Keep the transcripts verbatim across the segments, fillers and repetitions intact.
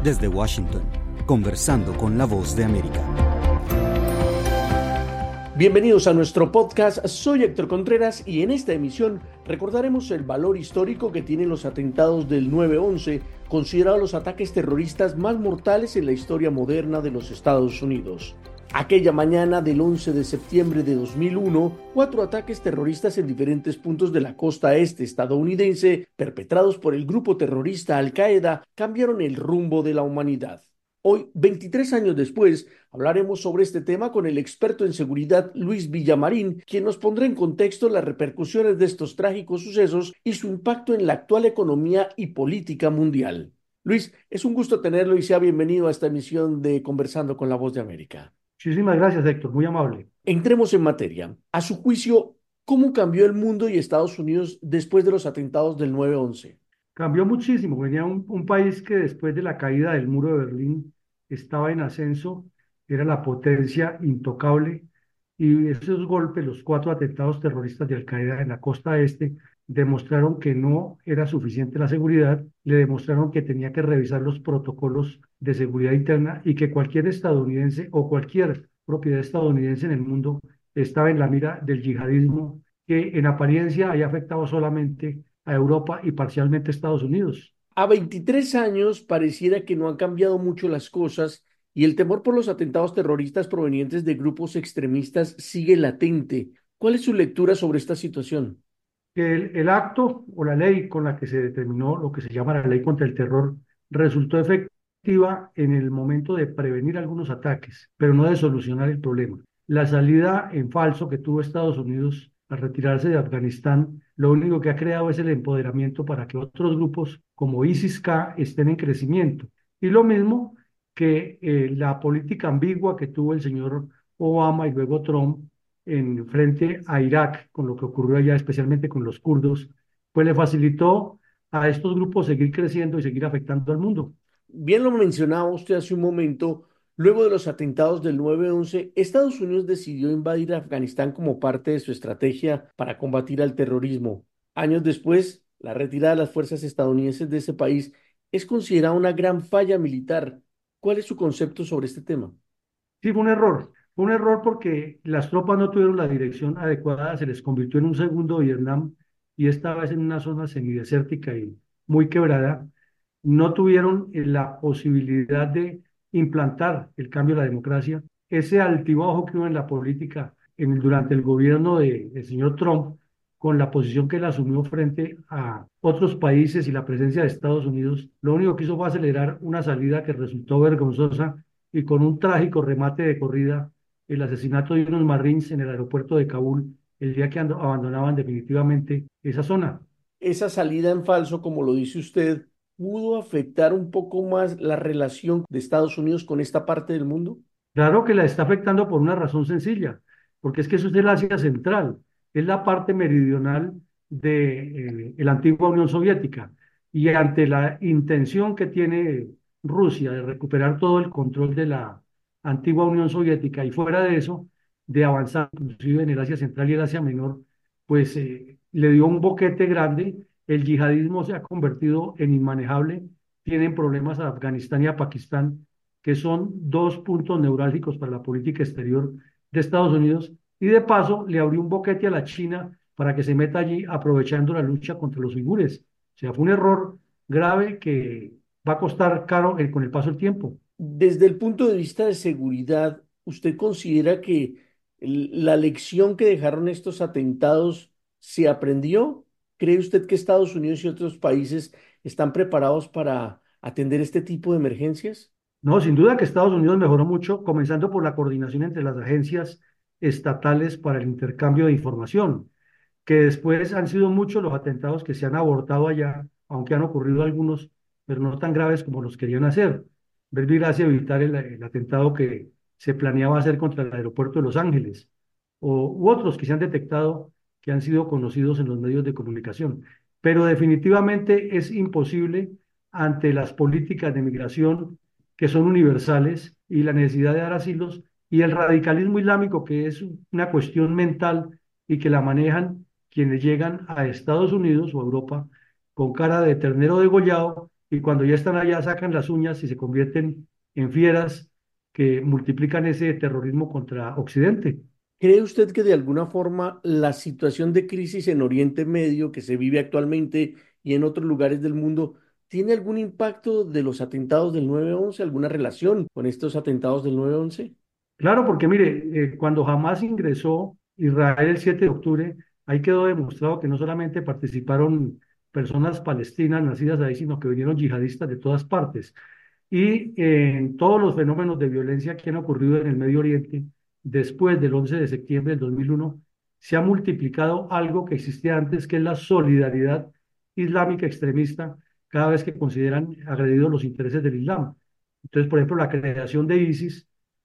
Desde Washington, conversando con la Voz de América. Bienvenidos a nuestro podcast, soy Héctor Contreras y en esta emisión recordaremos el valor histórico que tienen los atentados del nueve once, considerados los ataques terroristas más mortales en la historia moderna de los Estados Unidos. Aquella mañana del once de septiembre de dos mil uno, cuatro ataques terroristas en diferentes puntos de la costa este estadounidense, perpetrados por el grupo terrorista Al-Qaeda, cambiaron el rumbo de la humanidad. Hoy, veintitrés años después, hablaremos sobre este tema con el experto en seguridad Luis Villamarín, quien nos pondrá en contexto las repercusiones de estos trágicos sucesos y su impacto en la actual economía y política mundial. Luis, es un gusto tenerlo y sea bienvenido a esta emisión de Conversando con la Voz de América. Muchísimas gracias, Héctor, muy amable. Entremos en materia. A su juicio, ¿cómo cambió el mundo y Estados Unidos después de los atentados del nueve once? Cambió muchísimo. Venía un, un país que después de la caída del muro de Berlín estaba en ascenso, era la potencia intocable, y esos golpes, los cuatro atentados terroristas de Al-Qaeda en la costa este, demostraron que no era suficiente la seguridad, le demostraron que tenía que revisar los protocolos de seguridad interna y que cualquier estadounidense o cualquier propiedad estadounidense en el mundo estaba en la mira del yihadismo, que en apariencia haya afectado solamente a Europa y parcialmente a Estados Unidos. A veintitrés años pareciera que no han cambiado mucho las cosas y el temor por los atentados terroristas provenientes de grupos extremistas sigue latente. ¿Cuál es su lectura sobre esta situación? El, el acto o la ley con la que se determinó lo que se llama la ley contra el terror resultó efectiva en el momento de prevenir algunos ataques, pero no de solucionar el problema. La salida en falso que tuvo Estados Unidos al retirarse de Afganistán, lo único que ha creado es el empoderamiento para que otros grupos como ISIS-K estén en crecimiento. Y lo mismo que eh, la política ambigua que tuvo el señor Obama y luego Trump en frente a Irak, con lo que ocurrió allá, especialmente con los kurdos, pues le facilitó a estos grupos seguir creciendo y seguir afectando al mundo. Bien lo mencionaba usted hace un momento, luego de los atentados del nueve once, Estados Unidos decidió invadir Afganistán como parte de su estrategia para combatir al terrorismo. Años después, la retirada de las fuerzas estadounidenses de ese país es considerada una gran falla militar. ¿Cuál es su concepto sobre este tema? Sí, fue un error. Fue un error porque las tropas no tuvieron la dirección adecuada, se les convirtió en un segundo Vietnam y esta vez en una zona semidesértica y muy quebrada. No tuvieron eh, la posibilidad de implantar el cambio a la democracia. Ese altibajo que hubo en la política en el- durante el gobierno de- del señor Trump, con la posición que él asumió frente a otros países y la presencia de Estados Unidos, lo único que hizo fue acelerar una salida que resultó vergonzosa y con un trágico remate de corrida, el asesinato de unos marines en el aeropuerto de Kabul el día que ando- abandonaban definitivamente esa zona. Esa salida en falso, como lo dice usted, ¿pudo afectar un poco más la relación de Estados Unidos con esta parte del mundo? Claro que la está afectando por una razón sencilla, porque es que eso es el Asia Central, es la parte meridional de eh, la antigua Unión Soviética. Y ante la intención que tiene Rusia de recuperar todo el control de la antigua Unión Soviética y fuera de eso, de avanzar inclusive en el Asia Central y el Asia Menor, pues eh, le dio un boquete grande. El yihadismo se ha convertido en inmanejable, tienen problemas a Afganistán y a Pakistán, que son dos puntos neurálgicos para la política exterior de Estados Unidos, y de paso le abrió un boquete a la China para que se meta allí aprovechando la lucha contra los uigures. O sea, fue un error grave que va a costar caro eh, con el paso del tiempo. Desde el punto de vista de seguridad, ¿usted considera que el- la lección que dejaron estos atentados se aprendió? ¿Cree usted que Estados Unidos y otros países están preparados para atender este tipo de emergencias? No, sin duda que Estados Unidos mejoró mucho, comenzando por la coordinación entre las agencias estatales para el intercambio de información, que después han sido muchos los atentados que se han abortado allá, aunque han ocurrido algunos, pero no tan graves como los querían hacer. Ver gracia evitar el, el atentado que se planeaba hacer contra el aeropuerto de Los Ángeles, o, u otros que se han detectado que han sido conocidos en los medios de comunicación. Pero definitivamente es imposible ante las políticas de migración que son universales y la necesidad de dar asilos y el radicalismo islámico, que es una cuestión mental y que la manejan quienes llegan a Estados Unidos o a Europa con cara de ternero degollado y cuando ya están allá sacan las uñas y se convierten en fieras que multiplican ese terrorismo contra Occidente. ¿Cree usted que de alguna forma la situación de crisis en Oriente Medio que se vive actualmente y en otros lugares del mundo tiene algún impacto de los atentados del nueve once, alguna relación con estos atentados del nueve once? Claro, porque mire, eh, cuando Hamas ingresó Israel el siete de octubre, ahí quedó demostrado que no solamente participaron personas palestinas nacidas ahí, sino que vinieron yihadistas de todas partes. Y eh, en todos los fenómenos de violencia que han ocurrido en el Medio Oriente, después del once de septiembre del dos mil uno, se ha multiplicado algo que existía antes, que es la solidaridad islámica extremista, cada vez que consideran agredidos los intereses del Islam. Entonces, por ejemplo, la creación de ISIS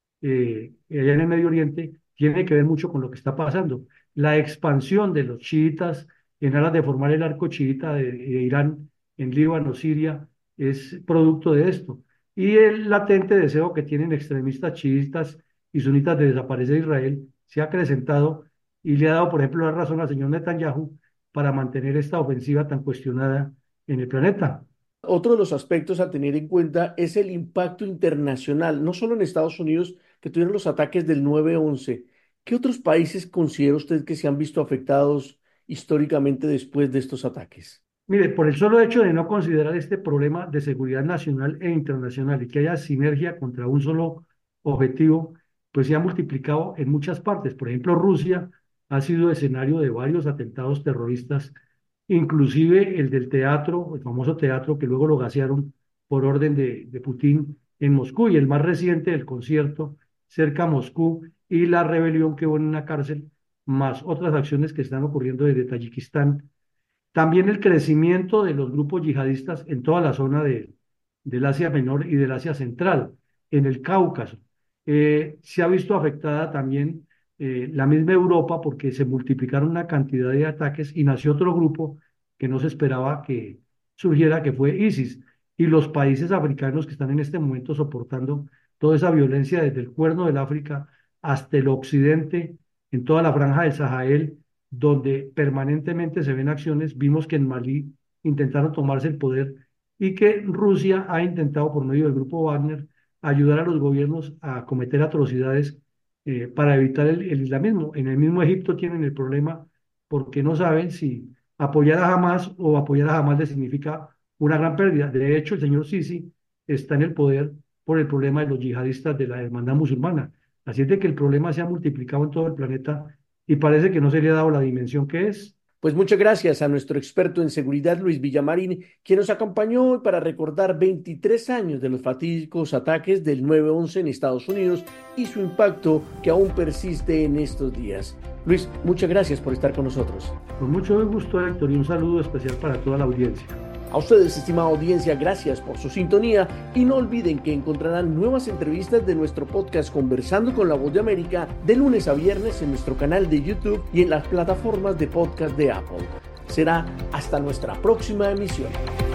eh, allá en el Medio Oriente tiene que ver mucho con lo que está pasando. La expansión de los chiitas en aras de formar el arco chiita de, de Irán en Líbano, Siria, es producto de esto. Y el latente deseo que tienen extremistas chiitas y sunitas de desaparecer Israel se ha acrecentado y le ha dado, por ejemplo, la razón al señor Netanyahu para mantener esta ofensiva tan cuestionada en el planeta. Otro de los aspectos a tener en cuenta es el impacto internacional, no solo en Estados Unidos, que tuvieron los ataques del nueve once. ¿Qué otros países considera usted que se han visto afectados históricamente después de estos ataques? Mire, por el solo hecho de no considerar este problema de seguridad nacional e internacional y que haya sinergia contra un solo objetivo, pues se ha multiplicado en muchas partes. Por ejemplo, Rusia ha sido escenario de varios atentados terroristas, inclusive el del teatro, el famoso teatro que luego lo gasearon por orden de, de Putin en Moscú, y el más reciente, el concierto cerca a Moscú y la rebelión que hubo en una cárcel, más otras acciones que están ocurriendo desde Tayikistán. También el crecimiento de los grupos yihadistas en toda la zona de, del Asia Menor y del Asia Central, en el Cáucaso. Eh, se ha visto afectada también eh, la misma Europa porque se multiplicaron una cantidad de ataques y nació otro grupo que no se esperaba que surgiera, que fue ISIS. Y los países africanos que están en este momento soportando toda esa violencia desde el Cuerno del África hasta el occidente, en toda la franja del Sahel, donde permanentemente se ven acciones. Vimos que en Malí intentaron tomarse el poder y que Rusia ha intentado por medio del grupo Wagner ayudar a los gobiernos a cometer atrocidades eh, para evitar el, el islamismo. En el mismo Egipto tienen el problema porque no saben si apoyar a Hamas o apoyar a Hamas les significa una gran pérdida. De hecho, el señor Sisi está en el poder por el problema de los yihadistas de la hermandad musulmana. Así es de que el problema se ha multiplicado en todo el planeta y parece que no se le ha dado la dimensión que es. Pues muchas gracias a nuestro experto en seguridad, Luis Villamarín, quien nos acompañó hoy para recordar veintitrés años de los fatídicos ataques del nueve once en Estados Unidos y su impacto que aún persiste en estos días. Luis, muchas gracias por estar con nosotros. Con mucho gusto, Héctor, y un saludo especial para toda la audiencia. A ustedes, estimada audiencia, gracias por su sintonía y no olviden que encontrarán nuevas entrevistas de nuestro podcast Conversando con la Voz de América de lunes a viernes en nuestro canal de YouTube y en las plataformas de podcast de Apple. Será hasta nuestra próxima emisión.